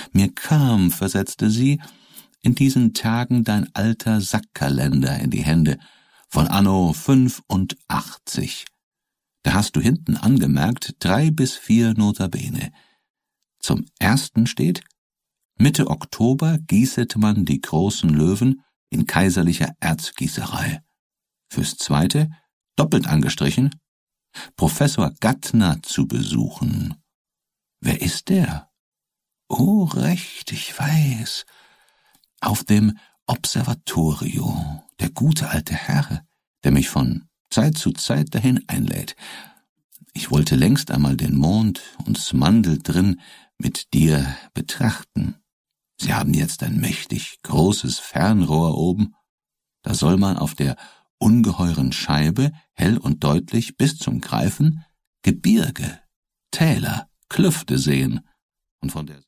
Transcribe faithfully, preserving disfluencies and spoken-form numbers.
Mir kam, versetzte sie, in diesen Tagen dein alter Sackkalender in die Hände, von anno fünfundachtzig. Da hast du hinten angemerkt, drei bis vier Notabene. Zum ersten steht, Mitte Oktober gießet man die großen Löwen in kaiserlicher Erzgießerei. Fürs zweite, doppelt angestrichen, Professor Gattner zu besuchen. Wer ist der? Oh, recht, ich weiß. Auf dem Observatorio, der gute alte Herr, der mich von Zeit zu Zeit dahin einlädt. Ich wollte längst einmal den Mond und's Mandel drin mit dir betrachten. Sie haben jetzt ein mächtig großes Fernrohr oben. Da soll man auf der ungeheuren Scheibe hell und deutlich bis zum Greifen Gebirge, Täler, Klüfte sehen und von der